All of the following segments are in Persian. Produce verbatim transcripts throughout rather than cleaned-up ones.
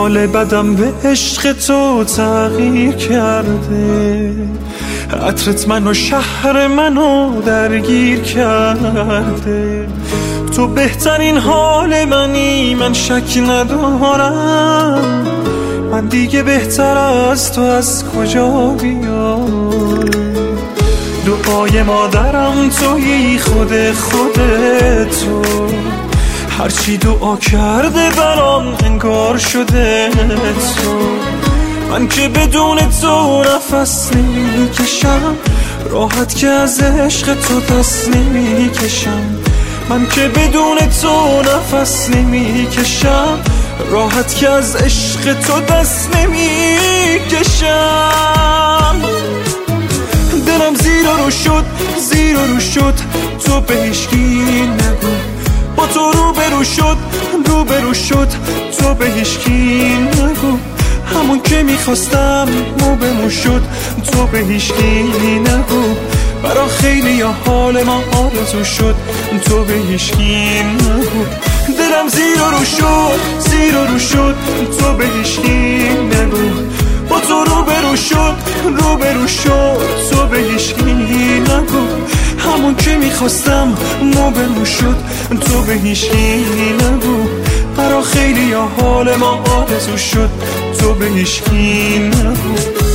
حال بدم به عشق تو تغییر کرده، عطرت منو شهر منو درگیر کرده. تو بهترین حال منی، من شک ندارم، من دیگه بهتر از تو از کجا بیام. دعای مادرم تویی، خود خودتو، هرچی دعا کرده برام انگار شده تو. من که بدون تو نفس نمیکشم، راحت که از عشق تو دست نمیکشم. من که بدون تو نفس نمیکشم، راحت که از عشق تو دست نمیکشم. دلم زیر رو شد، زیر رو شد، تو به هیچکی نگو. با تو رو برو شد، رو برو شد، تو به هیچکی نگو. همون که میخواستم مو به مو شد، تو به هیچکی نگو. برا خیلی یا حال ما آرزو شد، تو به هیچکی نگو. دلم زیر رو شد، زیر رو شد، تو به هیچکی نگو. با تو رو برو شد، رو برو شد، تو به هیچکی نگو. همون که میخواستم مو به مو شد، تو به هیچکی نگو. برا خیلی یا حال ما آرزو شد، تو به هیچکی نگو.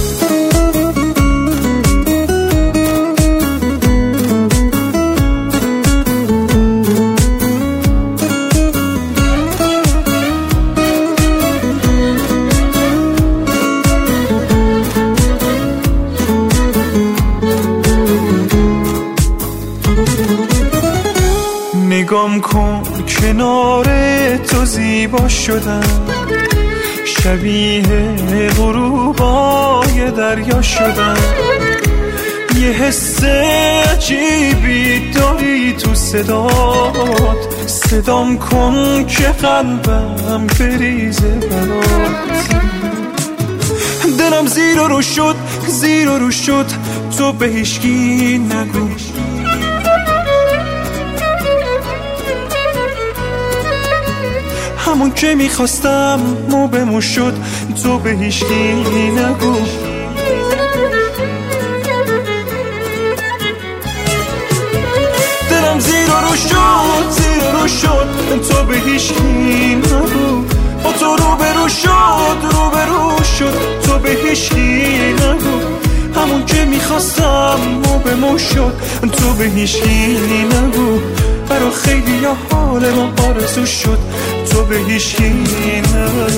نگام کن کنار تو زیبا شدم، شبیه غروبای دریا شدم. یه حس عجیبی داری تو صدات، صدام کن که قلبم بریزه برات. دلم زیر رو شد، زیر رو شد، تو به هیچکی نگو. همون که میخواستم مو به مو شد، تو به هیچکی نگو. دلم زیر رو شد، زیر رو شد، تو به هیچکی نگو. با تو رو برو شد، رو برو شد، تو به هیچکی نگو. همون که میخواستم مو به مو شد، تو به هیچکی نگو. برا خیلی یا حال ما آرزو شد، تو به هیچکی نگو.